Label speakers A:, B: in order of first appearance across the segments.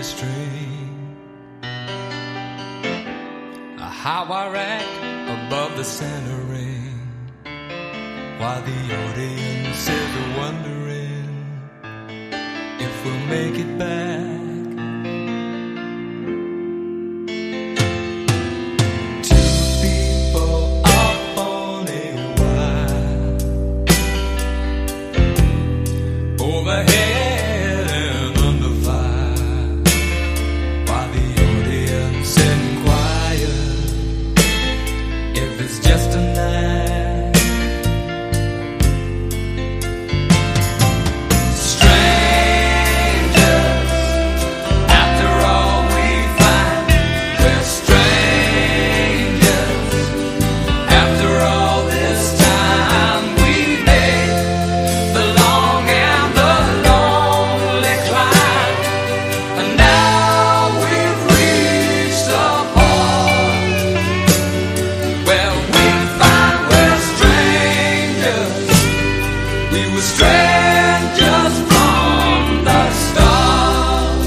A: string. How I rack above the center ring, while the audience is wondering if we'll make it back. Overhead and under fire, while the audience inquire if it's just a night. Strangers, after all we find, we're strangers. After all this time we made the long and the lonely climb, and now we've reached a point where we find we're strangers. We were strangers from the start.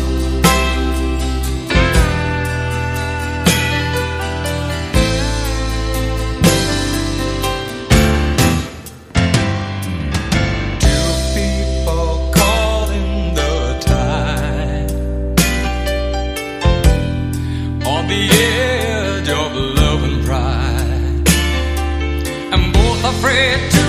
A: Two people caught in the tide, on the edge of love and pride, and both afraid to